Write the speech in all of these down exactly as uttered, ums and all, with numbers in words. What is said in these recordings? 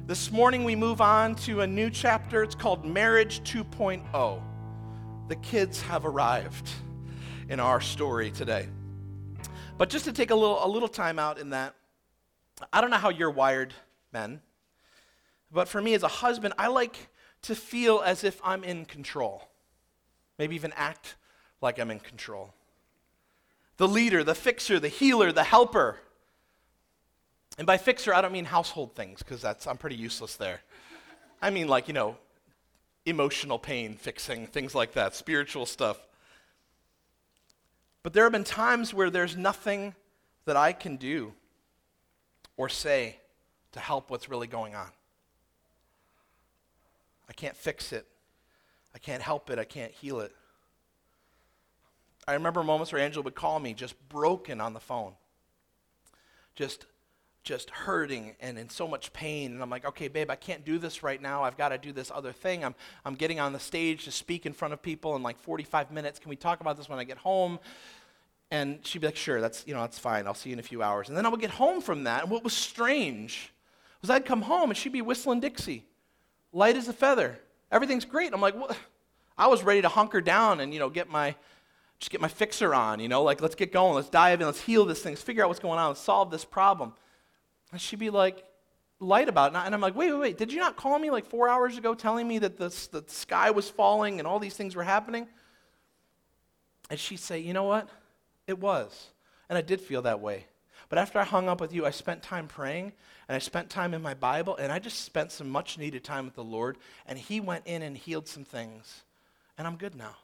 This morning we move on to a new chapter. It's called Marriage two point oh. The kids have arrived in our story today. But just to take a little a little time out in that, I don't know how you're wired, men, but for me as a husband, I like to feel as if I'm in control. Maybe even act like I'm in control. The leader, the fixer, the healer, the helper. And by fixer, I don't mean household things, because that's I'm pretty useless there. I mean like, you know, emotional pain fixing, things like that, spiritual stuff. But there have been times where there's nothing that I can do or say to help what's really going on. I can't fix it. I can't help it. I can't heal it. I remember moments where Angela would call me just broken on the phone. Just just hurting and in so much pain. And I'm like, okay, babe, I can't do this right now. I've got to do this other thing. I'm I'm getting on the stage to speak in front of people in like forty-five minutes. Can we talk about this when I get home? And she'd be like, sure, that's, you know, that's fine. I'll see you in a few hours. And then I would get home from that. And what was strange was I'd come home and she'd be whistling Dixie, light as a feather. Everything's great. I'm like, what? I was ready to hunker down and, you know, get my, just get my fixer on, you know, like, let's get going. Let's dive in. Let's heal this thing. Let's figure out what's going on. Let's solve this problem. And she'd be like, light about it. And I'm like, wait, wait, wait. Did you not call me like four hours ago telling me that the, the sky was falling and all these things were happening? And she'd say, you know what? It was. And I did feel that way. But after I hung up with you, I spent time praying, and I spent time in my Bible, and I just spent some much-needed time with the Lord, and He went in and healed some things, and I'm good now.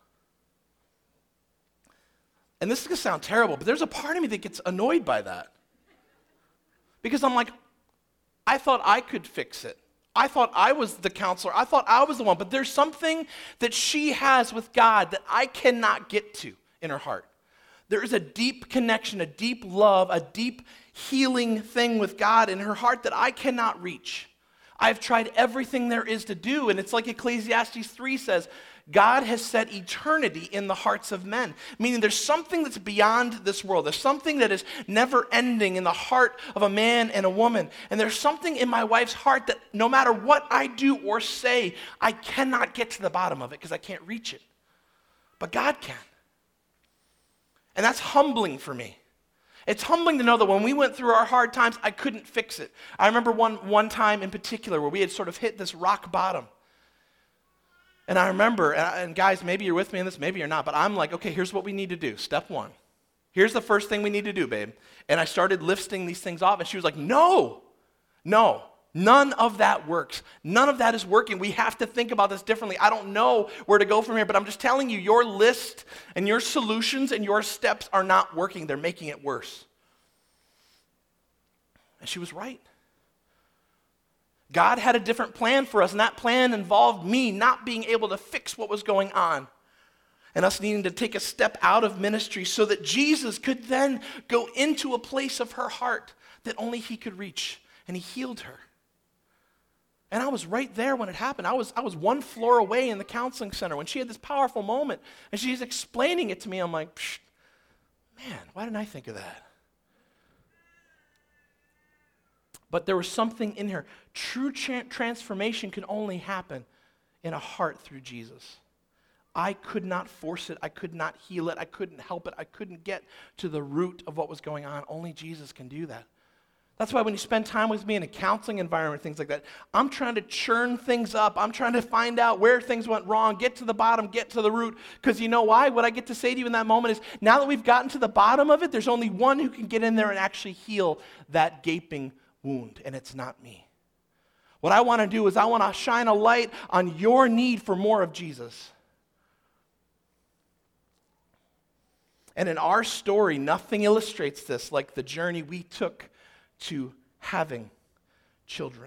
And this is going to sound terrible, but there's a part of me that gets annoyed by that. Because I'm like, I thought I could fix it. I thought I was the counselor. I thought I was the one, but there's something that she has with God that I cannot get to in her heart. There is a deep connection, a deep love, a deep healing thing with God in her heart that I cannot reach. I've tried everything there is to do, and it's like Ecclesiastes three says, God has set eternity in the hearts of men, meaning there's something that's beyond this world. There's something that is never ending in the heart of a man and a woman, and there's something in my wife's heart that no matter what I do or say, I cannot get to the bottom of it because I can't reach it, but God can. And that's humbling for me. It's humbling to know that when we went through our hard times, I couldn't fix it. I remember one, one time in particular where we had sort of hit this rock bottom. And I remember, and guys, maybe you're with me in this, maybe you're not, but I'm like, okay, here's what we need to do. Step one. Here's the first thing we need to do, babe. And I started listing these things off, and she was like, no, no. None of that works. None of that is working. We have to think about this differently. I don't know where to go from here, but I'm just telling you, your list and your solutions and your steps are not working. They're making it worse. And she was right. God had a different plan for us, and that plan involved me not being able to fix what was going on and us needing to take a step out of ministry so that Jesus could then go into a place of her heart that only He could reach, and He healed her. And I was right there when it happened. I was I was one floor away in the counseling center when she had this powerful moment. And she's explaining it to me. I'm like, man, why didn't I think of that? But there was something in her. True tra- transformation can only happen in a heart through Jesus. I could not force it. I could not heal it. I couldn't help it. I couldn't get to the root of what was going on. Only Jesus can do that. That's why when you spend time with me in a counseling environment, things like that, I'm trying to churn things up. I'm trying to find out where things went wrong, get to the bottom, get to the root. Because you know why? What I get to say to you in that moment is, now that we've gotten to the bottom of it, there's only one who can get in there and actually heal that gaping wound, and it's not me. What I want to do is I want to shine a light on your need for more of Jesus. And in our story, nothing illustrates this like the journey we took to having children.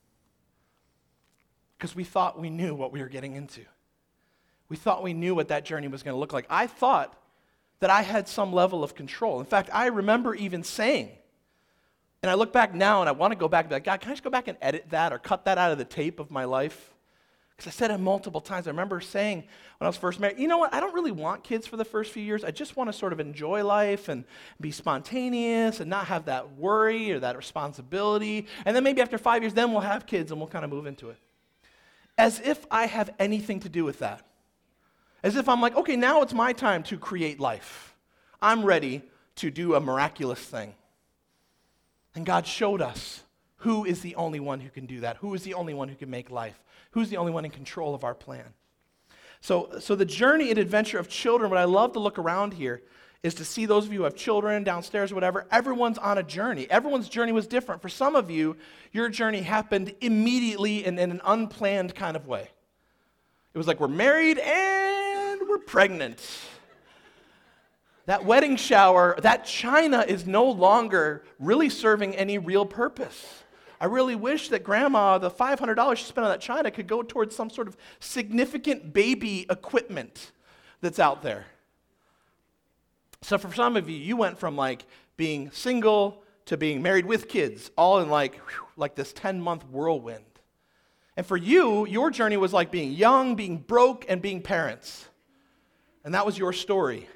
Because we thought we knew what we were getting into. We thought we knew what that journey was going to look like. I thought that I had some level of control. In fact, I remember even saying, and I look back now and I want to go back and be like, God, can I just go back and edit that or cut that out of the tape of my life? Because I said it multiple times. I remember saying when I was first married, you know what, I don't really want kids for the first few years. I just want to sort of enjoy life and be spontaneous and not have that worry or that responsibility. And then maybe after five years, then we'll have kids and we'll kind of move into it. As if I have anything to do with that. As if I'm like, okay, now it's my time to create life. I'm ready to do a miraculous thing. And God showed us who is the only one who can do that, who is the only one who can make life, who's the only one in control of our plan. So, so the journey and adventure of children, what I love to look around here is to see those of you who have children downstairs or whatever, everyone's on a journey. Everyone's journey was different. For some of you, your journey happened immediately and in an unplanned kind of way. It was like we're married and we're pregnant. That wedding shower, that china is no longer really serving any real purpose. I really wish that grandma, the five hundred dollars she spent on that china could go towards some sort of significant baby equipment that's out there. So for some of you, you went from like being single to being married with kids, all in like, whew, like this ten-month whirlwind. And for you, your journey was like being young, being broke, and being parents. And that was your story.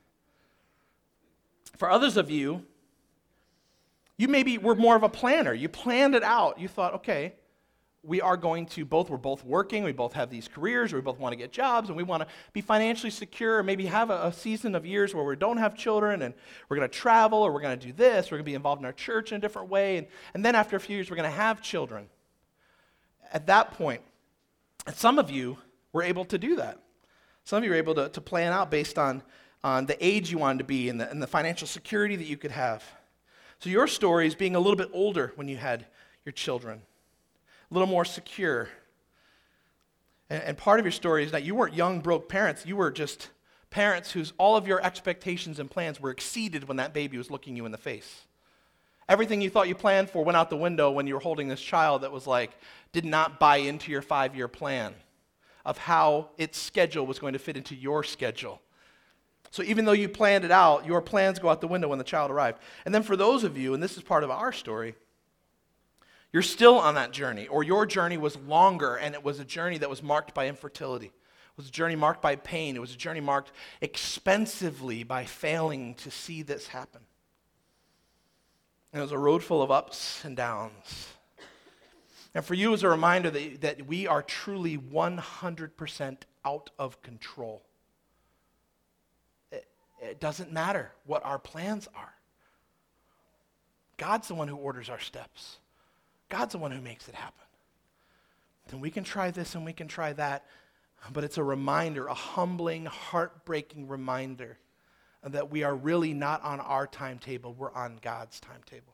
For others of you, you maybe were more of a planner. You planned it out. You thought, okay, we are going to both, we're both working, we both have these careers, or we both want to get jobs, and we want to be financially secure, or maybe have a, a season of years where we don't have children, and we're going to travel, or we're going to do this, we're going to be involved in our church in a different way, and, and then after a few years, we're going to have children. At that point, and some of you were able to do that. Some of you were able to, to plan out based on, on the age you wanted to be and the, and the financial security that you could have. So your story is being a little bit older when you had your children, a little more secure. And, and part of your story is that you weren't young, broke parents. You were just parents whose all of your expectations and plans were exceeded when that baby was looking you in the face. Everything you thought you planned for went out the window when you were holding this child that was like, did not buy into your five-year plan of how its schedule was going to fit into your schedule. So even though you planned it out, your plans go out the window when the child arrived. And then for those of you, and this is part of our story, you're still on that journey, or your journey was longer, and it was a journey that was marked by infertility. It was a journey marked by pain. It was a journey marked expensively by failing to see this happen. And it was a road full of ups and downs. And for you, as a reminder that, that we are truly one hundred percent out of control. It, it doesn't matter what our plans are. God's the one who orders our steps. God's the one who makes it happen. And we can try this and we can try that, but it's a reminder, a humbling, heartbreaking reminder that we are really not on our timetable, we're on God's timetable.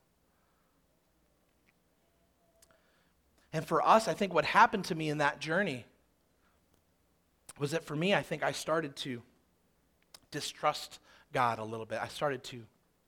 And for us, I think what happened to me in that journey was that for me, I think I started to distrust God a little bit. I started to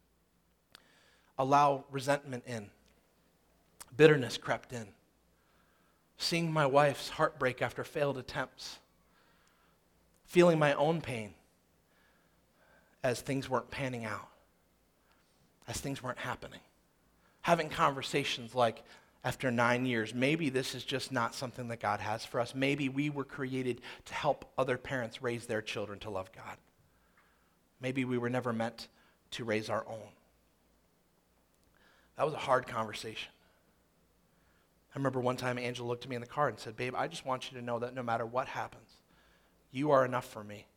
allow resentment in. Bitterness crept in. Seeing my wife's heartbreak after failed attempts. Feeling my own pain as things weren't panning out. As things weren't happening. Having conversations like, after nine years, maybe this is just not something that God has for us. Maybe we were created to help other parents raise their children to love God. Maybe we were never meant to raise our own. That was a hard conversation. I remember one time Angela looked at me in the car and said, "Babe, I just want you to know that no matter what happens, you are enough for me."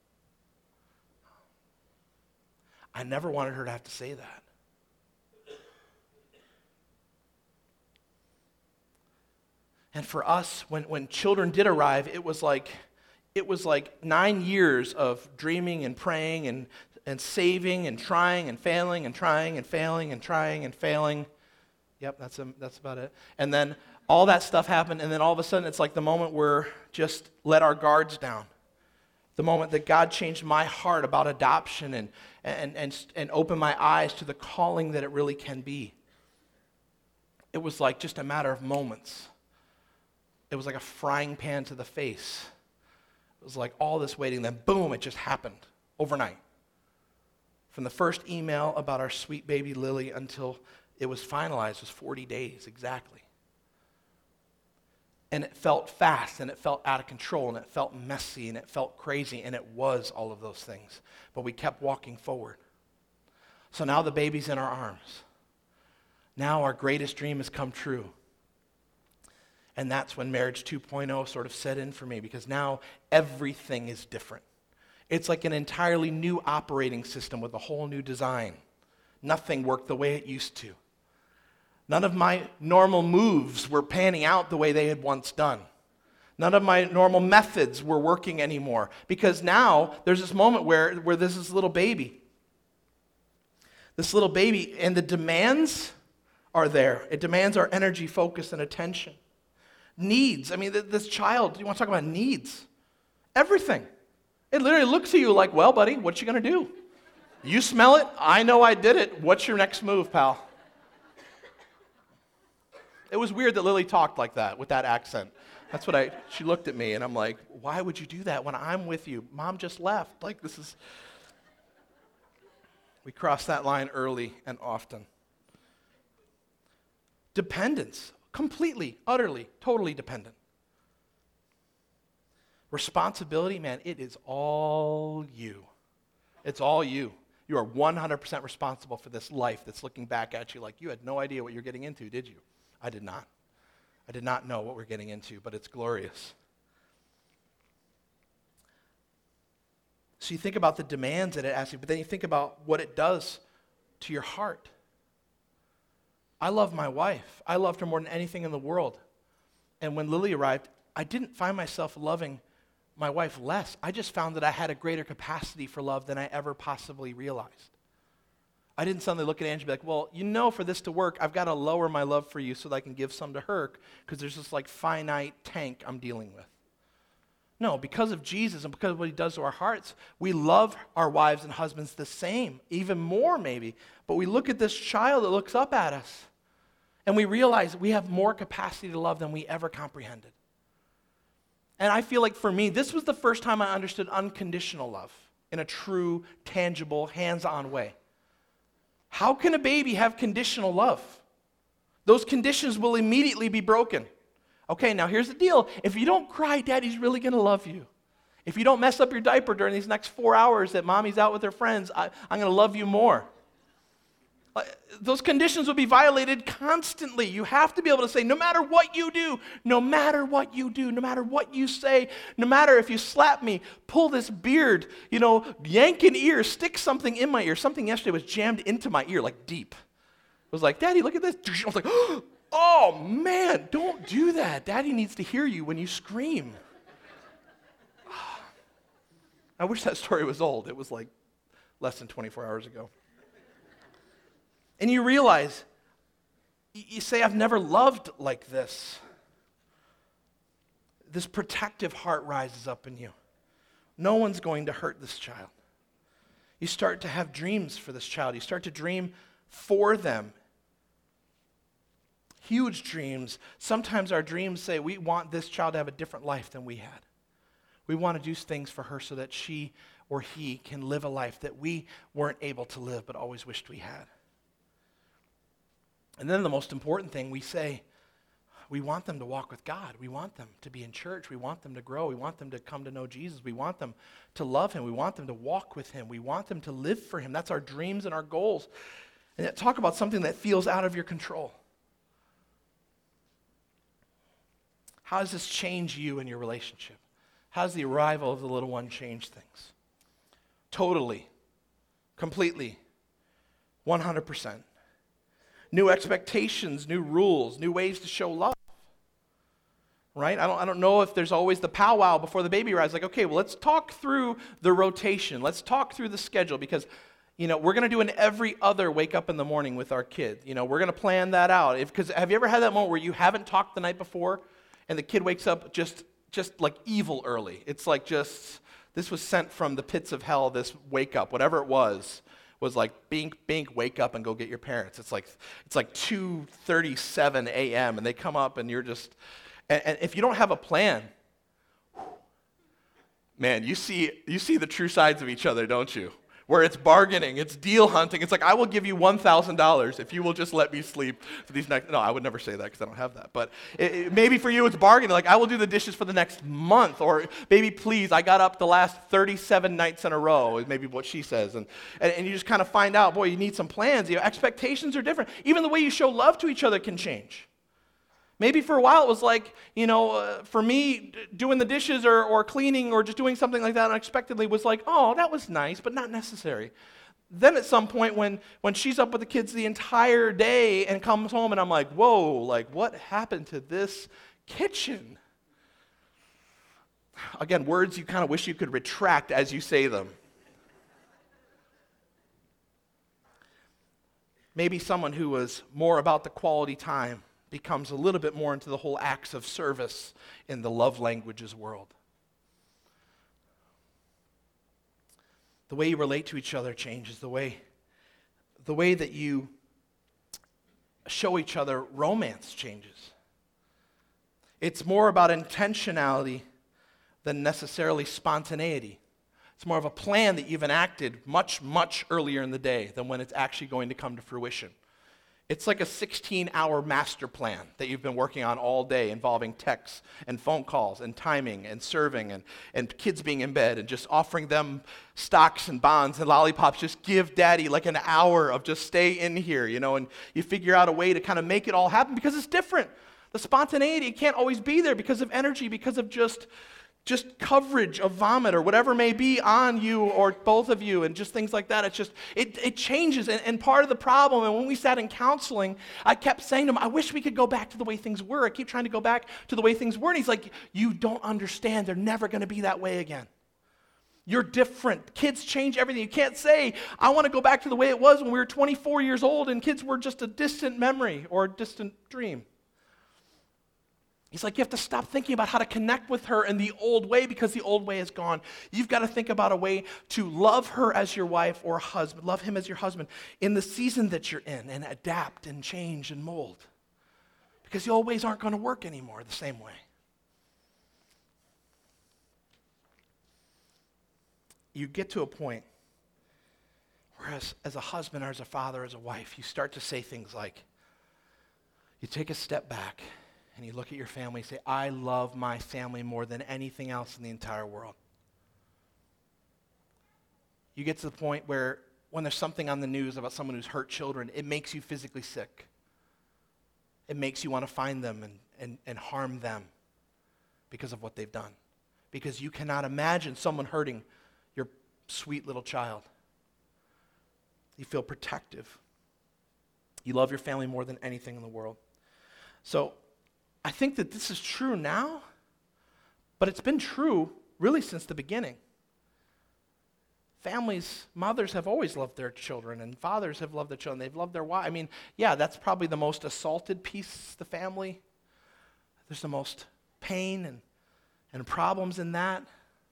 I never wanted her to have to say that. And for us, when, when children did arrive, it was like it was like nine years of dreaming and praying and, and saving and trying and failing and trying and failing and trying and failing. Yep, that's a, that's about it. And then all that stuff happened, and then all of a sudden it's like the moment where just let our guards down. The moment that God changed my heart about adoption and, and, and, and opened my eyes to the calling that it really can be. It was like just a matter of moments. It was like a frying pan to the face. It was like all this waiting, then boom, it just happened overnight. From the first email about our sweet baby Lily until it was finalized was forty days exactly. And it felt fast, and it felt out of control, and it felt messy, and it felt crazy, and it was all of those things. But we kept walking forward. So now the baby's in our arms. Now our greatest dream has come true. And that's when marriage two point oh sort of set in for me, because now everything is different. It's like an entirely new operating system with a whole new design. Nothing worked the way it used to. None of my normal moves were panning out the way they had once done. None of my normal methods were working anymore, because now there's this moment where, where there's this little baby. This little baby, and the demands are there. It demands our energy, focus, and attention. Needs. I mean, th- this child, you want to talk about needs? Everything. It literally looks at you like, well, buddy, what you going to do? You smell it? I know I did it. What's your next move, pal? It was weird that Lily talked like that, with that accent. That's what I, she looked at me, and I'm like, why would you do that when I'm with you? Mom just left. Like, this is, we cross that line early and often. Dependence, completely, utterly, totally dependent. Responsibility, man, it is all you. It's all you. You are one hundred percent responsible for this life that's looking back at you like you had no idea what you're getting into, did you? I did not. I did not know what we're getting into, but it's glorious. So you think about the demands that it asks you, but then you think about what it does to your heart. I love my wife. I loved her more than anything in the world. And when Lily arrived, I didn't find myself loving my wife less. I just found that I had a greater capacity for love than I ever possibly realized. I didn't suddenly look at Angie and be like, well, you know, for this to work, I've got to lower my love for you so that I can give some to her, because there's this like finite tank I'm dealing with. No, because of Jesus and because of what he does to our hearts, we love our wives and husbands the same, even more maybe. But we look at this child that looks up at us, and we realize we have more capacity to love than we ever comprehended. And I feel like for me, this was the first time I understood unconditional love in a true, tangible, hands-on way. How can a baby have conditional love? Those conditions will immediately be broken. Okay, now here's the deal. If you don't cry, Daddy's really going to love you. If you don't mess up your diaper during these next four hours that Mommy's out with her friends, I, I'm going to love you more. Uh, those conditions will be violated constantly. You have to be able to say, no matter what you do, no matter what you do, no matter what you say, no matter if you slap me, pull this beard, you know, yank an ear, stick something in my ear. Something yesterday was jammed into my ear, like deep. It was like, Daddy, look at this. I was like, oh man, don't do that. Daddy needs to hear you when you scream. I wish that story was old. It was like less than twenty-four hours ago. And you realize, you say, I've never loved like this. This protective heart rises up in you. No one's going to hurt this child. You start to have dreams for this child. You start to dream for them. Huge dreams. Sometimes our dreams say we want this child to have a different life than we had. We want to do things for her so that she or he can live a life that we weren't able to live but always wished we had. And then the most important thing, we say, we want them to walk with God. We want them to be in church. We want them to grow. We want them to come to know Jesus. We want them to love him. We want them to walk with him. We want them to live for him. That's our dreams and our goals. And yet talk about something that feels out of your control. How does this change you and your relationship? How does the arrival of the little one change things? Totally, completely, one hundred percent. New expectations, new rules, new ways to show love, right? I don't, I don't know if there's always the powwow before the baby arrives. Like, okay, well, let's talk through the rotation. Let's talk through the schedule because, you know, we're going to do an every other wake up in the morning with our kid. You know, we're going to plan that out. Because have you ever had that moment where you haven't talked the night before and the kid wakes up just, just like evil early? It's like just, this was sent from the pits of hell, this wake up, whatever it was. was like, bink, bink, wake up and go get your parents. It's like it's like two thirty-seven a.m. and they come up and you're just, and, and if you don't have a plan, man, you see you see the true sides of each other, don't you? where it's bargaining, it's deal hunting. It's like, I will give you one thousand dollars if you will just let me sleep for these next, no, I would never say that because I don't have that. But it, it, maybe for you it's bargaining, like I will do the dishes for the next month. Or maybe, please, I got up the last thirty-seven nights in a row, is maybe what she says. And, and, and you just kind of find out, boy, you need some plans. Your expectations are different. Even the way you show love to each other can change. Maybe for a while it was like, you know, uh, for me, doing the dishes or, or cleaning or just doing something like that unexpectedly was like, oh, that was nice, but not necessary. Then at some point when, when she's up with the kids the entire day and comes home and I'm like, whoa, like what happened to this kitchen? Again, words you kind of wish you could retract as you say them. Maybe someone who was more about the quality time becomes a little bit more into the whole acts of service in the love languages world. The way you relate to each other changes. The way, the way that you show each other romance changes. It's more about intentionality than necessarily spontaneity. It's more of a plan that you've enacted much, much earlier in the day than when it's actually going to come to fruition. It's like a sixteen-hour master plan that you've been working on all day, involving texts and phone calls and timing and serving and, and kids being in bed and just offering them stocks and bonds and lollipops. Just give daddy like an hour of just stay in here, you know, and you figure out a way to kind of make it all happen because it's different. The spontaneity can't always be there because of energy, because of just just coverage of vomit or whatever may be on you or both of you and just things like that. It's just, it, it changes. And, and part of the problem, and when we sat in counseling, I kept saying to him, I wish we could go back to the way things were. I keep trying to go back to the way things were. And he's like, you don't understand. They're never going to be that way again. You're different. Kids change everything. You can't say, I want to go back to the way it was when we were twenty-four years old and kids were just a distant memory or a distant dream. He's like, you have to stop thinking about how to connect with her in the old way because the old way is gone. You've got to think about a way to love her as your wife or husband, love him as your husband in the season that you're in and adapt and change and mold. Because the old ways aren't going to work anymore the same way. You get to a point where as, as a husband or as a father, as a wife, you start to say things like, you take a step back and you look at your family and say, I love my family more than anything else in the entire world. You get to the point where when there's something on the news about someone who's hurt children, it makes you physically sick. It makes you want to find them and, and, and harm them because of what they've done. Because you cannot imagine someone hurting your sweet little child. You feel protective. You love your family more than anything in the world. So, I think that this is true now, but it's been true really since the beginning. Families, mothers have always loved their children, and fathers have loved their children. They've loved their wife. I mean, yeah, that's probably the most assaulted piece, the family. There's the most pain and, and problems in that.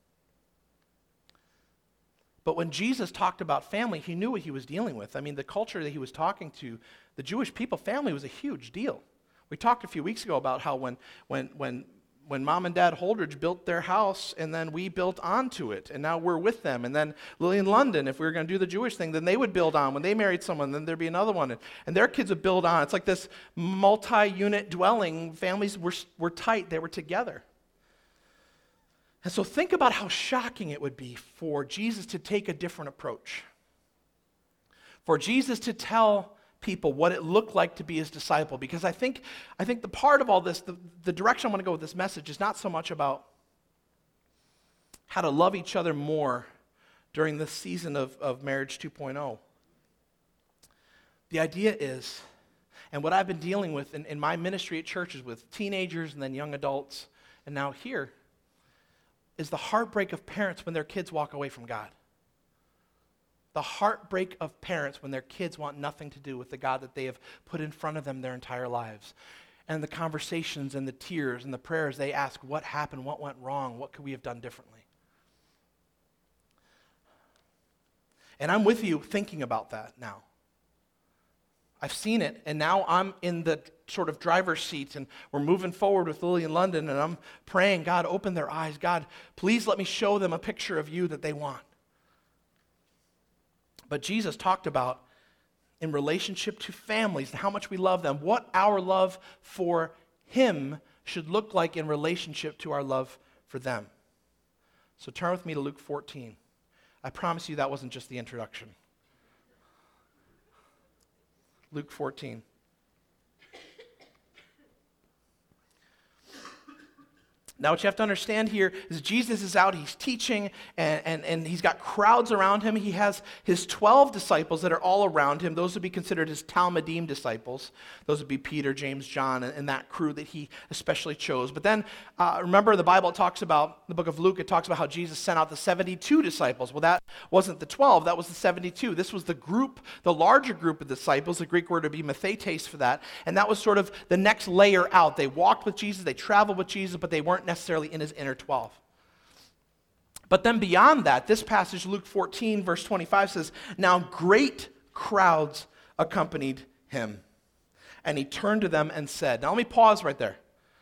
But when Jesus talked about family, he knew what he was dealing with. I mean, the culture that he was talking to, the Jewish people, family was a huge deal. We talked a few weeks ago about how when when when when Mom and Dad Holdridge built their house and then we built onto it and now we're with them. And then Lillian London, if we were going to do the Jewish thing, then they would build on. When they married someone, then there'd be another one. And, and their kids would build on. It's like this multi-unit dwelling. Families were, were tight. They were together. And so think about how shocking it would be for Jesus to take a different approach. For Jesus to tell people what it looked like to be his disciple. Because I think I think the part of all this, the, the direction I want to go with this message is not so much about how to love each other more during this season of, of Marriage two point oh. The idea is, and what I've been dealing with in, in my ministry at churches with teenagers and then young adults, and now here, is the heartbreak of parents when their kids walk away from God. The heartbreak of parents when their kids want nothing to do with the God that they have put in front of them their entire lives. And the conversations and the tears and the prayers they ask, what happened, what went wrong, what could we have done differently? And I'm with you thinking about that now. I've seen it, and now I'm in the sort of driver's seat, and we're moving forward with Lillian London, and I'm praying, God, open their eyes. God, please let me show them a picture of you that they want. But Jesus talked about in relationship to families and how much we love them, what our love for him should look like in relationship to our love for them. So turn with me to Luke fourteen. I promise you that wasn't just the introduction. Luke fourteen. Now, what you have to understand here is Jesus is out, he's teaching, and, and, and he's got crowds around him. He has his twelve disciples that are all around him. Those would be considered his Talmudim disciples. Those would be Peter, James, John, and, and that crew that he especially chose. But then, uh, remember, the Bible talks about, the book of Luke, it talks about how Jesus sent out the seventy-two disciples. Well, that wasn't the twelve, that was the seventy-two. This was the group, the larger group of disciples. The Greek word would be mathetes for that. And that was sort of the next layer out. They walked with Jesus, they traveled with Jesus, but they weren't necessarily in his inner twelve. But then beyond that, this passage, Luke fourteen, verse twenty-five says, "Now great crowds accompanied him. And he turned to them and said," now let me pause right there.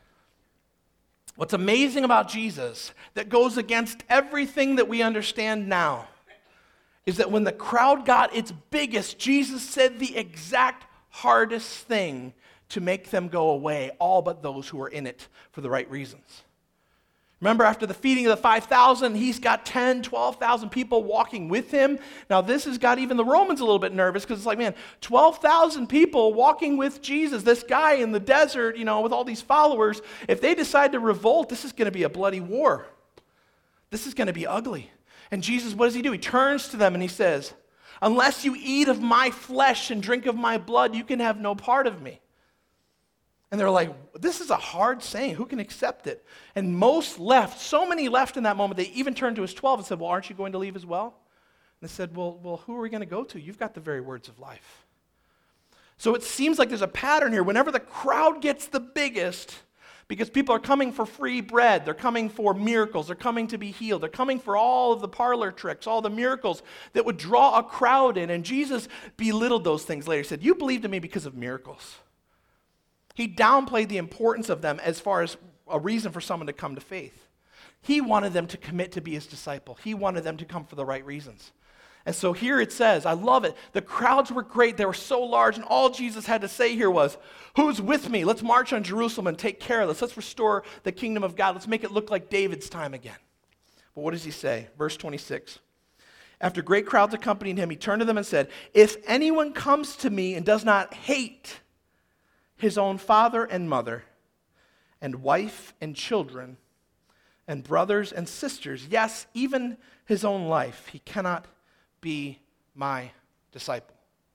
What's amazing about Jesus that goes against everything that we understand now is that when the crowd got its biggest, Jesus said the exact hardest thing to make them go away, all but those who were in it for the right reasons. Remember, after the feeding of the five thousand, he's got ten, twelve thousand people walking with him. Now, this has got even the Romans a little bit nervous because it's like, man, twelve thousand people walking with Jesus, this guy in the desert, you know, with all these followers, if they decide to revolt, this is going to be a bloody war. This is going to be ugly. And Jesus, what does he do? He turns to them and he says, "Unless you eat of my flesh and drink of my blood, you can have no part of me." And they're like, this is a hard saying. Who can accept it? And most left. So many left in that moment. They even turned to his twelve and said, "Well, aren't you going to leave as well?" And they said, well, well, who are we going to go to? You've got the very words of life. So it seems like there's a pattern here. Whenever the crowd gets the biggest, because people are coming for free bread, they're coming for miracles, they're coming to be healed, they're coming for all of the parlor tricks, all the miracles that would draw a crowd in. And Jesus belittled those things later. He said, "You believed in me because of miracles." He downplayed the importance of them as far as a reason for someone to come to faith. He wanted them to commit to be his disciple. He wanted them to come for the right reasons. And so here it says, I love it, the crowds were great, they were so large, and all Jesus had to say here was, "Who's with me? Let's march on Jerusalem and take care of this. Let's restore the kingdom of God. Let's make it look like David's time again." But what does he say? Verse twenty-six. "After great crowds accompanied him, he turned to them and said, 'If anyone comes to me and does not hate his own father and mother, and wife and children, and brothers and sisters, yes, even his own life, he cannot be my disciple.'"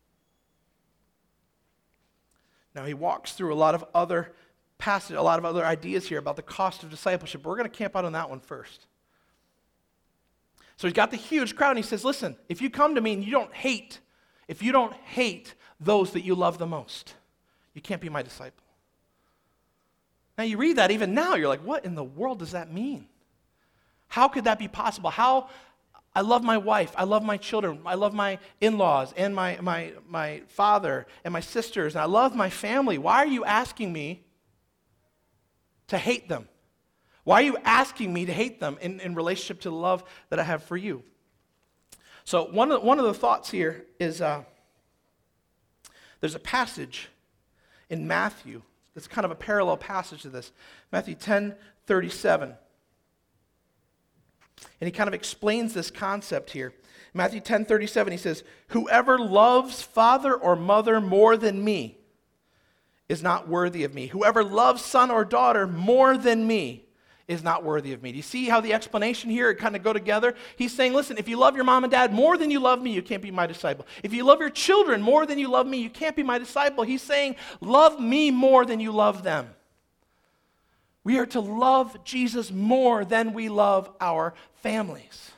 Now he walks through a lot of other passages, a lot of other ideas here about the cost of discipleship. But we're going to camp out on that one first. So he's got the huge crowd, and he says, listen, if you come to me and you don't hate, if you don't hate those that you love the most, you can't be my disciple. Now you read that even now, you're like, what in the world does that mean? How could that be possible? How, I love my wife, I love my children, I love my in-laws and my, my, my father and my sisters, and I love my family. Why are you asking me to hate them? Why are you asking me to hate them in, in relationship to the love that I have for you? So one of the, one of the thoughts here is uh, there's a passage in Matthew, it's kind of a parallel passage to this. Matthew ten thirty-seven. And he kind of explains this concept here. Matthew ten thirty-seven, he says, "Whoever loves father or mother more than me is not worthy of me. Whoever loves son or daughter more than me is not worthy of me." Do you see how the explanation here, it kind of go together? He's saying, listen, if you love your mom and dad more than you love me, you can't be my disciple. If you love your children more than you love me, you can't be my disciple. He's saying, love me more than you love them. We are to love Jesus more than we love our families.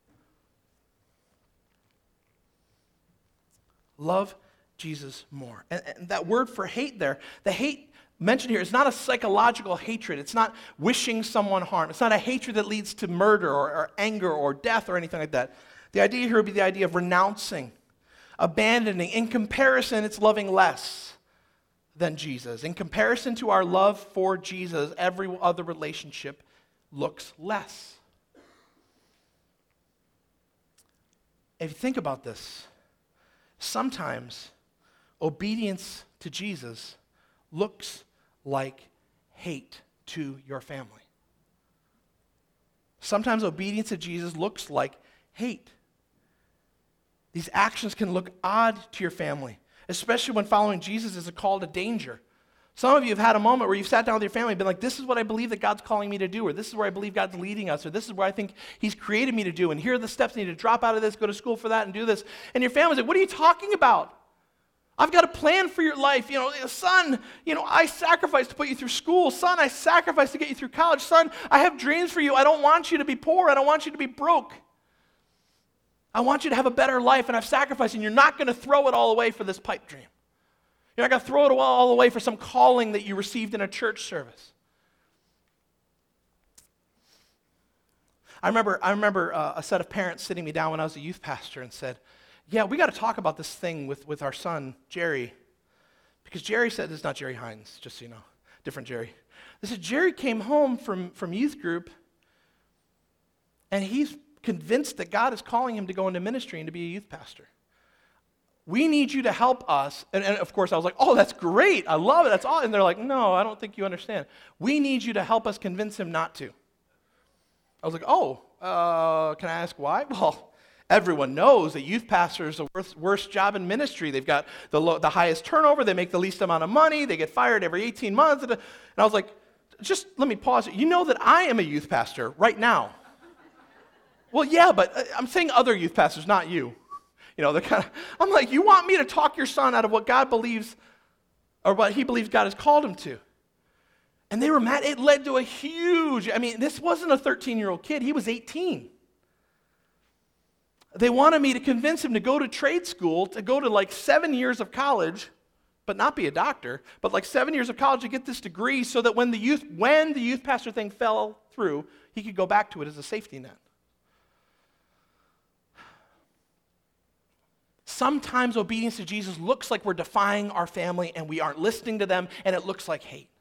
Love Jesus more. And, and that word for hate there, the hate mentioned here is not a psychological hatred. It's not wishing someone harm. It's not a hatred that leads to murder or, or anger or death or anything like that. The idea here would be the idea of renouncing, abandoning. In comparison, it's loving less than Jesus. In comparison to our love for Jesus, every other relationship looks less. If you think about this, Sometimes obedience to Jesus looks like hate to your family. Sometimes obedience to Jesus looks like hate. These actions can look odd to your family, especially when following Jesus is a call to danger. Some of you have had a moment where you've sat down with your family and been like, this is what I believe that God's calling me to do, or this is where I believe God's leading us, or this is where I think he's created me to do, and here are the steps I need to drop out of this, go to school for that, and do this. And your family's like, what are you talking about? I've got a plan for your life. You know, son, you know, I sacrificed to put you through school. Son, I sacrificed to get you through college. Son, I have dreams for you. I don't want you to be poor. I don't want you to be broke. I want you to have a better life, and I've sacrificed, and you're not going to throw it all away for this pipe dream. You're not going to throw it all away for some calling that you received in a church service. I remember, I remember uh, a set of parents sitting me down when I was a youth pastor and said, yeah, we got to talk about this thing with, with our son, Jerry. Because Jerry said, it's not Jerry Hines, just so you know, different Jerry. They said, Jerry came home from, from youth group, and he's convinced that God is calling him to go into ministry and to be a youth pastor. We need you to help us. And, and of course, I was like, oh, that's great. I love it. That's all. And they're like, no, I don't think you understand. We need you to help us convince him not to. I was like, oh, uh, can I ask why? Well, everyone knows that youth pastors are the worst, worst job in ministry. They've got the, low, the highest turnover. They make the least amount of money. They get fired every eighteen months. And I was like, just let me pause. You know that I am a youth pastor right now. Well, yeah, but I'm saying other youth pastors, not you. You know, they're kind of, I'm like, you want me to talk your son out of what God believes, or what he believes God has called him to? And they were mad. It led to a huge, I mean, this wasn't a thirteen-year-old kid. He was eighteen. They wanted me to convince him to go to trade school, to go to like seven years of college, but not be a doctor, but like seven years of college to get this degree so that when the youth, when the youth pastor thing fell through, he could go back to it as a safety net. Sometimes obedience to Jesus looks like we're defying our family and we aren't listening to them, and it looks like hate.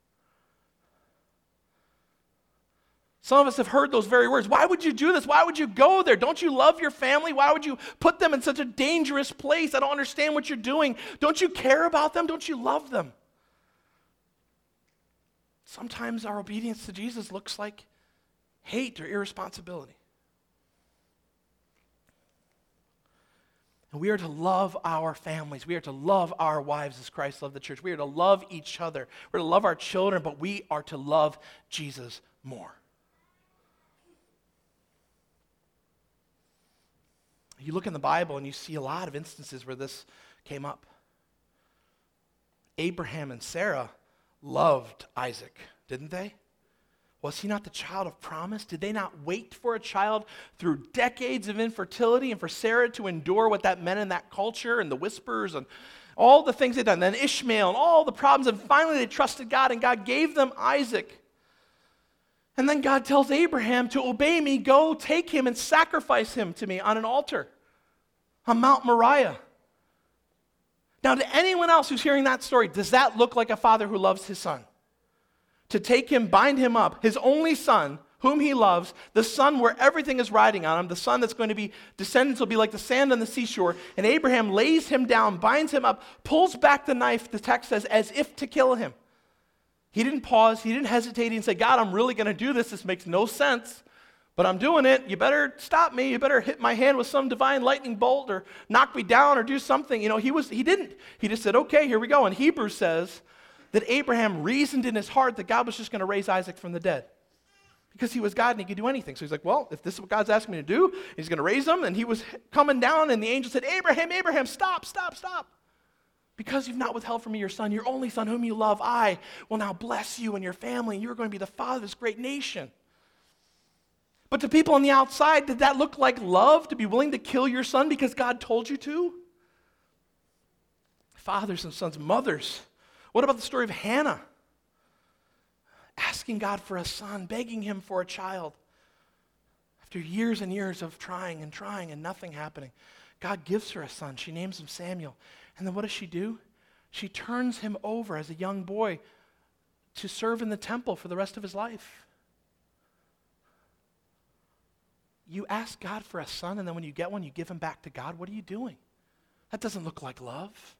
Some of us have heard those very words. Why would you do this? Why would you go there? Don't you love your family? Why would you put them in such a dangerous place? I don't understand what you're doing. Don't you care about them? Don't you love them? Sometimes our obedience to Jesus looks like hate or irresponsibility. And we are to love our families. We are to love our wives as Christ loved the church. We are to love each other. We're to love our children, but we are to love Jesus more. You look in the Bible and you see a lot of instances where this came up. Abraham and Sarah loved Isaac, didn't they? Was he not the child of promise? Did they not wait for a child through decades of infertility and for Sarah to endure what that meant in that culture and the whispers and all the things they'd done? Then Ishmael and all the problems, and finally they trusted God and God gave them Isaac. And then God tells Abraham to obey me, go take him and sacrifice him to me on an altar on Mount Moriah. Now, to anyone else who's hearing that story, does that look like a father who loves his son? To take him, bind him up, his only son, whom he loves, the son where everything is riding on him, the son that's going to be, descendants will be like the sand on the seashore, and Abraham lays him down, binds him up, pulls back the knife, the text says, as if to kill him. He didn't pause, he didn't hesitate, he didn't say, God, I'm really going to do this, this makes no sense, but I'm doing it, you better stop me, you better hit my hand with some divine lightning bolt, or knock me down, or do something. You know, he was, he didn't. He just said, okay, here we go. And Hebrews says that Abraham reasoned in his heart that God was just going to raise Isaac from the dead. Because he was God and he could do anything. So he's like, well, if this is what God's asking me to do, he's going to raise him. And he was coming down and the angel said, Abraham, Abraham, stop, stop, stop. Because you've not withheld from me your son, your only son whom you love, I will now bless you and your family, and you're going to be the father of this great nation. But to people on the outside, did that look like love, to be willing to kill your son because God told you to? Fathers and sons, mothers. What about the story of Hannah? Asking God for a son, begging him for a child. After years and years of trying and trying and nothing happening, God gives her a son. She names him Samuel. And then what does she do? She turns him over as a young boy to serve in the temple for the rest of his life. You ask God for a son, and then when you get one, you give him back to God. What are you doing? That doesn't look like love.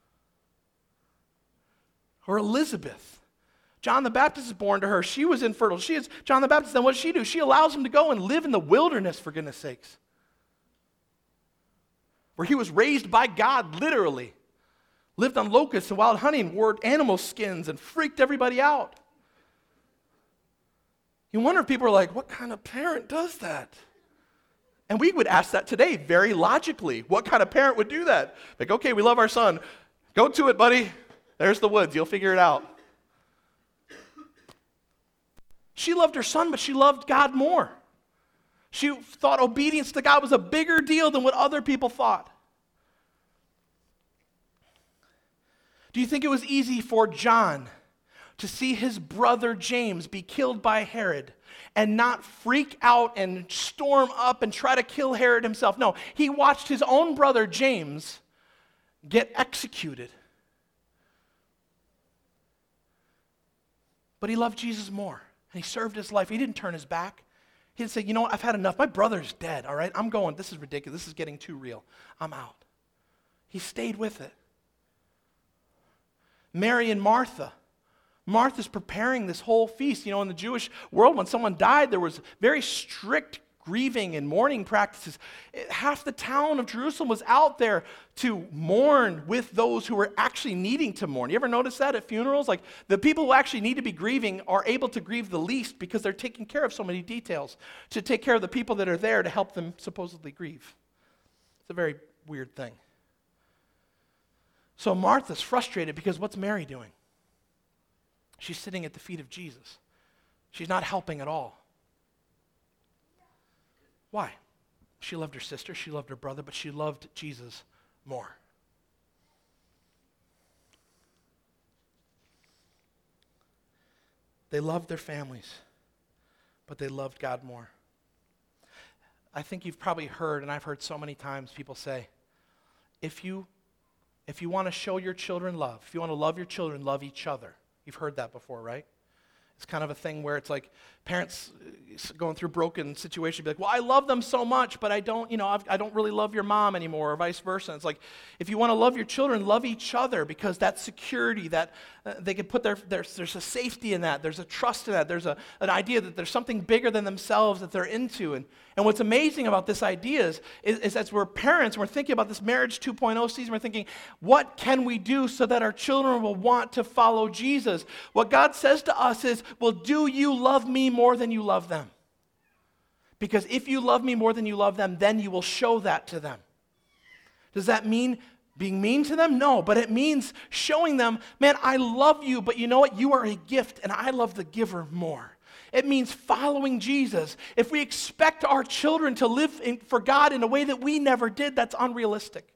Or Elizabeth. John the Baptist is born to her. She was infertile. She is John the Baptist. Then what does she do? She allows him to go and live in the wilderness, for goodness sakes. Where he was raised by God, literally. Lived on locusts and wild honey and wore animal skins and freaked everybody out. You wonder if people are like, what kind of parent does that? And we would ask that today very logically. What kind of parent would do that? Like, okay, we love our son. Go to it, buddy. There's the woods. You'll figure it out. She loved her son, but she loved God more. She thought obedience to God was a bigger deal than what other people thought. Do you think it was easy for John to see his brother James be killed by Herod and not freak out and storm up and try to kill Herod himself? No, he watched his own brother James get executed. But he loved Jesus more, and he served his life. He didn't turn his back. He didn't say, you know what, I've had enough. My brother's dead, all right? I'm going. This is ridiculous. This is getting too real. I'm out. He stayed with it. Mary and Martha. Martha's preparing this whole feast. You know, in the Jewish world, when someone died, there was very strict grieving and mourning practices. It, half the town of Jerusalem was out there to mourn with those who were actually needing to mourn. You ever notice that at funerals? Like, the people who actually need to be grieving are able to grieve the least because they're taking care of so many details to take care of the people that are there to help them supposedly grieve. It's a very weird thing. So Martha's frustrated because what's Mary doing? She's sitting at the feet of Jesus. She's not helping at all. Why? She loved her sister, she loved her brother, but she loved Jesus more. They loved their families, but they loved God more. I think you've probably heard, and I've heard so many times, people say, if you, if you want to show your children love, if you want to love your children, love each other. You've heard that before, right? It's kind of a thing where it's like parents going through broken situations be like, well, I love them so much, but I don't, you know, I've, I don't really love your mom anymore, or vice versa. And it's like, if you want to love your children, love each other, because that security, that uh, they can put their, there's, there's a safety in that, there's a trust in that, there's a, an idea that there's something bigger than themselves that they're into. And, and what's amazing about this idea is, is, is as we're parents, we're thinking about this marriage two point oh season, we're thinking, what can we do so that our children will want to follow Jesus? What God says to us is, well, do you love me more than you love them? Because if you love me more than you love them, then you will show that to them. Does that mean being mean to them? No, but it means showing them, man, I love you, but you know what? You are a gift, and I love the giver more. It means following Jesus. If we expect our children to live in, for God in a way that we never did, that's unrealistic.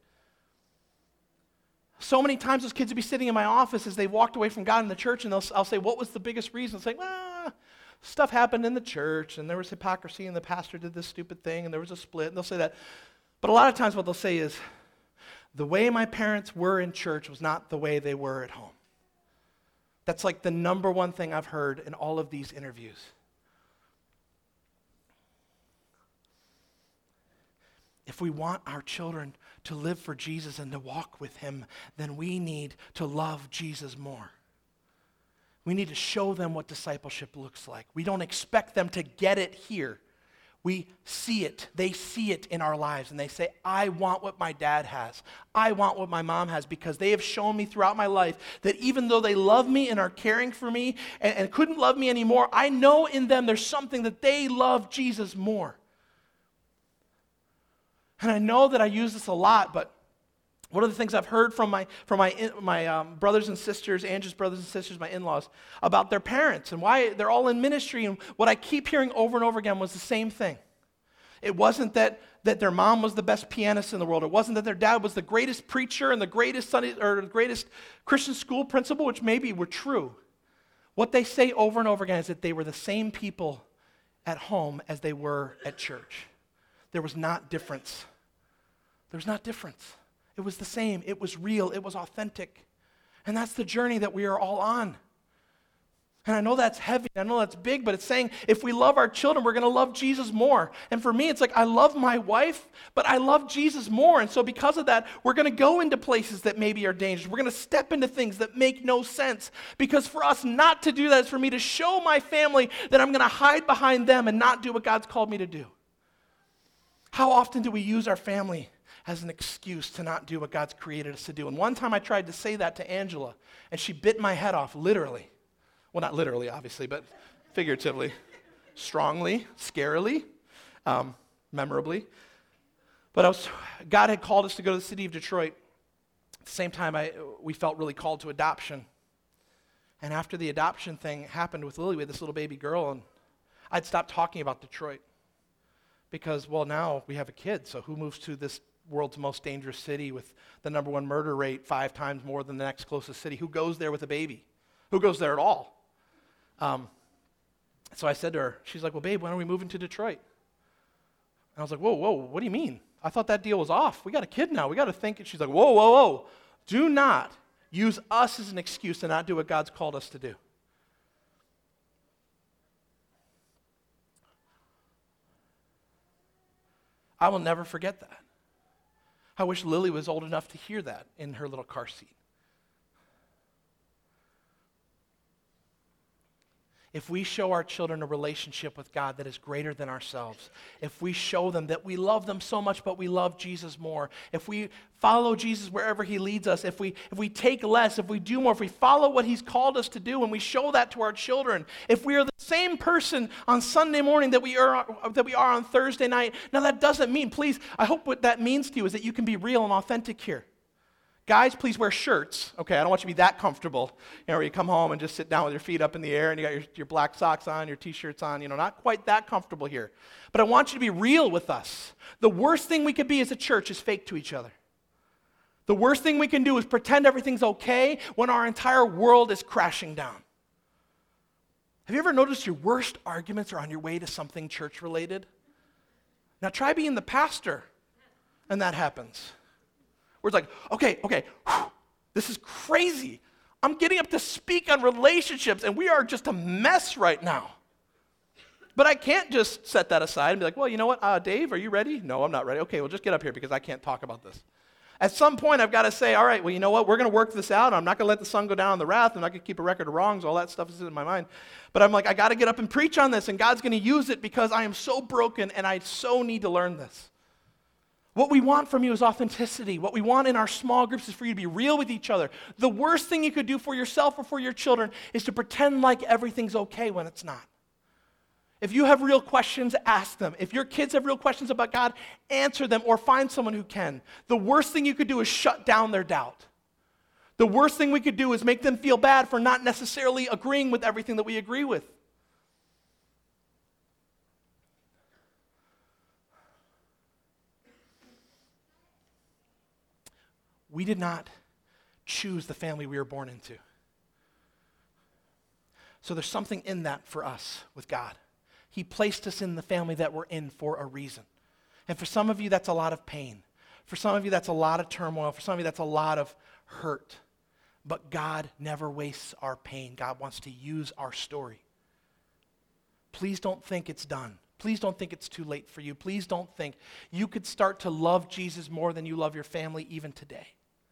So many times those kids would be sitting in my office as they walked away from God in the church, and they'll, I'll say, what was the biggest reason? It's like, well, stuff happened in the church, and there was hypocrisy, and the pastor did this stupid thing, and there was a split, and they'll say that. But a lot of times what they'll say is, the way my parents were in church was not the way they were at home. That's like the number one thing I've heard in all of these interviews. If we want our children to live for Jesus and to walk with him, then we need to love Jesus more. We need to show them what discipleship looks like. We don't expect them to get it here. We see it. They see it in our lives, and they say, I want what my dad has. I want what my mom has, because they have shown me throughout my life that even though they love me and are caring for me and, and couldn't love me anymore, I know in them there's something that they love Jesus more. And I know that I use this a lot, but one of the things I've heard from my from my my um, brothers and sisters, Angie's brothers and sisters, my in-laws, about their parents and why they're all in ministry, and what I keep hearing over and over again was the same thing. It wasn't that that their mom was the best pianist in the world. It wasn't that their dad was the greatest preacher and the greatest Sunday or the greatest Christian school principal, which maybe were true. What they say over and over again is that they were the same people at home as they were at church. There was not difference. There was not difference. It was the same. It was real. It was authentic. And that's the journey that we are all on. And I know that's heavy, I know that's big, but it's saying if we love our children, we're going to love Jesus more. And for me, it's like I love my wife, but I love Jesus more. And so because of that, we're going to go into places that maybe are dangerous. We're going to step into things that make no sense. Because for us not to do that is for me to show my family that I'm going to hide behind them and not do what God's called me to do. How often do we use our family as an excuse to not do what God's created us to do? And one time I tried to say that to Angela, and she bit my head off, literally. Well, not literally, obviously, but figuratively, strongly, scarily, um, memorably. But I was, God had called us to go to the city of Detroit. At the same time, I, we felt really called to adoption. And after the adoption thing happened with Lily, we had this little baby girl, and I'd stopped talking about Detroit. Because, well, now we have a kid, so who moves to this world's most dangerous city with the number one murder rate five times more than the next closest city? Who goes there with a baby? Who goes there at all? Um, so I said to her, she's like, well, babe, when are we moving to Detroit? And I was like, whoa, whoa, what do you mean? I thought that deal was off. We got a kid now. We got to think. She's like, whoa, whoa, whoa. Do not use us as an excuse to not do what God's called us to do. I will never forget that. I wish Lily was old enough to hear that in her little car seat. If we show our children a relationship with God that is greater than ourselves, if we show them that we love them so much but we love Jesus more, if we follow Jesus wherever he leads us, if we if we take less, if we do more, if we follow what he's called us to do and we show that to our children, if we are the same person on Sunday morning that we are that we are on Thursday night, now that doesn't mean, please, I hope what that means to you is that you can be real and authentic here. Guys, please wear shirts. Okay, I don't want you to be that comfortable. You know, where you come home and just sit down with your feet up in the air and you got your, your black socks on, your t-shirts on. You know, not quite that comfortable here. But I want you to be real with us. The worst thing we could be as a church is fake to each other. The worst thing we can do is pretend everything's okay when our entire world is crashing down. Have you ever noticed your worst arguments are on your way to something church-related? Now try being the pastor, and that happens. Where it's like, okay, okay, whew, this is crazy. I'm getting up to speak on relationships, and we are just a mess right now. But I can't just set that aside and be like, well, you know what, uh, Dave, are you ready? No, I'm not ready. Okay, well, just get up here because I can't talk about this. At some point, I've got to say, all right, well, you know what, we're going to work this out. I'm not going to let the sun go down on the wrath. I'm not going to keep a record of wrongs. All that stuff is in my mind. But I'm like, I got to get up and preach on this, and God's going to use it because I am so broken, and I so need to learn this. What we want from you is authenticity. What we want in our small groups is for you to be real with each other. The worst thing you could do for yourself or for your children is to pretend like everything's okay when it's not. If you have real questions, ask them. If your kids have real questions about God, answer them or find someone who can. The worst thing you could do is shut down their doubt. The worst thing we could do is make them feel bad for not necessarily agreeing with everything that we agree with. We did not choose the family we were born into. So there's something in that for us with God. He placed us in the family that we're in for a reason. And for some of you, that's a lot of pain. For some of you, that's a lot of turmoil. For some of you, that's a lot of hurt. But God never wastes our pain. God wants to use our story. Please don't think it's done. Please don't think it's too late for you. Please don't think you could start to love Jesus more than you love your family even today.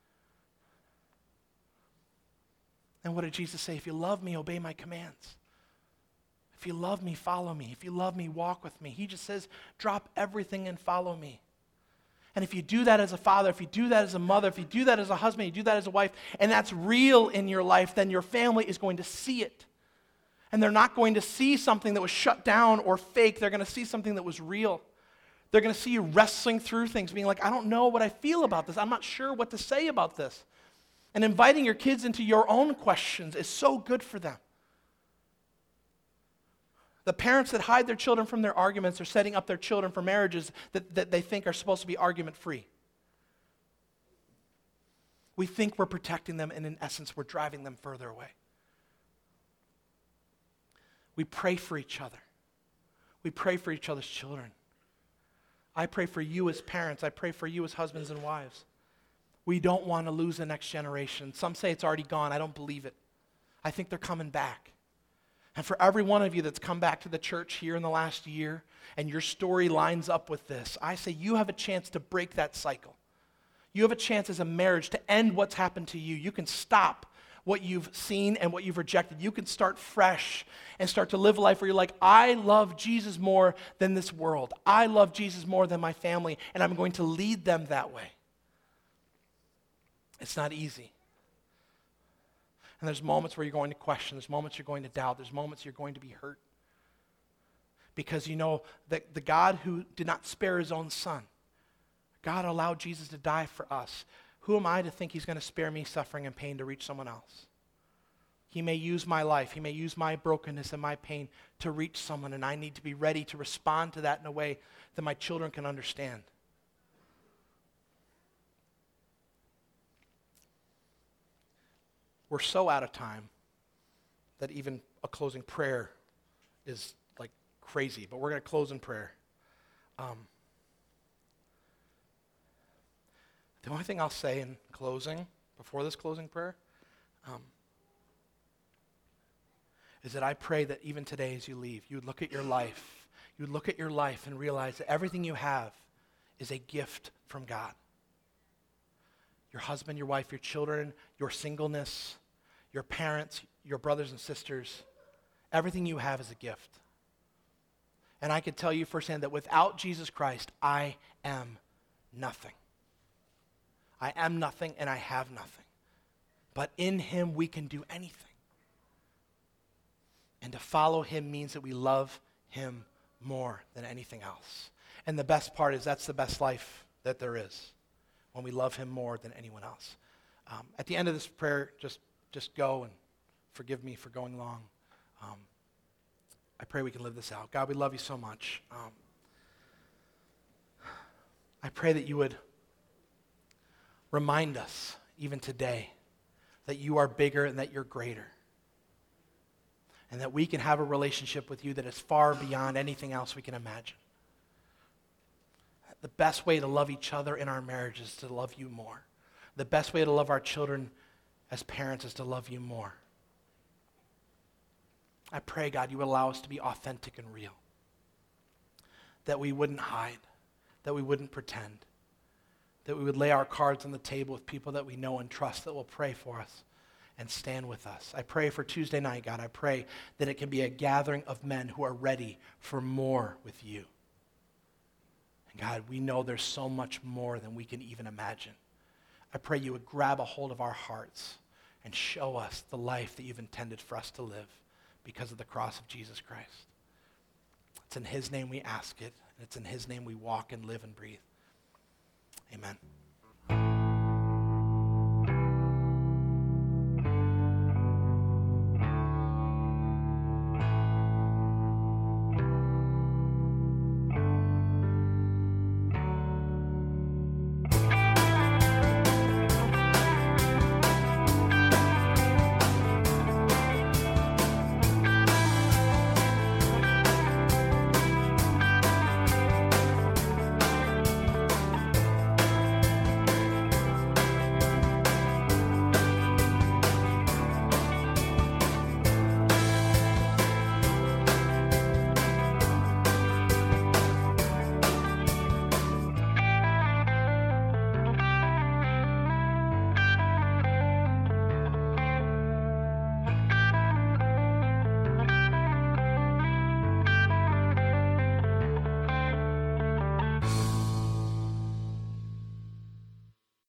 And what did Jesus say? If you love me, obey my commands. If you love me, follow me. If you love me, walk with me. He just says, drop everything and follow me. And if you do that as a father, if you do that as a mother, if you do that as a husband, you do that as a wife, and that's real in your life, then your family is going to see it. And they're not going to see something that was shut down or fake. They're going to see something that was real. They're going to see you wrestling through things, being like, I don't know what I feel about this. I'm not sure what to say about this. And inviting your kids into your own questions is so good for them. The parents that hide their children from their arguments are setting up their children for marriages that, that they think are supposed to be argument-free. We think we're protecting them, and in essence, we're driving them further away. We pray for each other. We pray for each other's children. I pray for you as parents. I pray for you as husbands and wives. We don't want to lose the next generation. Some say it's already gone. I don't believe it. I think they're coming back. And for every one of you that's come back to the church here in the last year, and your story lines up with this, I say you have a chance to break that cycle. You have a chance as a marriage to end what's happened to you. You can stop what you've seen and what you've rejected. You can start fresh and start to live a life where you're like, I love Jesus more than this world. I love Jesus more than my family, and I'm going to lead them that way. It's not easy. And there's moments where you're going to question. There's moments you're going to doubt. There's moments you're going to be hurt. Because you know that the God who did not spare his own son, God allowed Jesus to die for us. Who am I to think he's going to spare me suffering and pain to reach someone else? He may use my life. He may use my brokenness and my pain to reach someone, and I need to be ready to respond to that in a way that my children can understand. We're so out of time that even a closing prayer is like crazy, but we're going to close in prayer. Um, the only thing I'll say in closing, before this closing prayer, um, is that I pray that even today as you leave, you would look at your life, you would look at your life and realize that everything you have is a gift from God. Your husband, your wife, your children, your singleness, your parents, your brothers and sisters, everything you have is a gift. And I can tell you firsthand that without Jesus Christ, I am nothing. I am nothing and I have nothing. But in him we can do anything. And to follow him means that we love him more than anything else. And the best part is that's the best life that there is, when we love him more than anyone else. Um, at the end of this prayer, just, just go and forgive me for going long. Um, I pray we can live this out. God, we love you so much. Um, I pray that you would remind us, even today, that you are bigger and that you're greater. And that we can have a relationship with you that is far beyond anything else we can imagine. The best way to love each other in our marriage is to love you more. The best way to love our children as parents is to love you more. I pray, God, you would allow us to be authentic and real. That we wouldn't hide. That we wouldn't pretend. That we would lay our cards on the table with people that we know and trust that will pray for us and stand with us. I pray for Tuesday night, God. I pray that it can be a gathering of men who are ready for more with you. And God, we know there's so much more than we can even imagine. I pray you would grab a hold of our hearts and show us the life that you've intended for us to live because of the cross of Jesus Christ. It's in his name we ask it, and it's in his name we walk and live and breathe. Amen.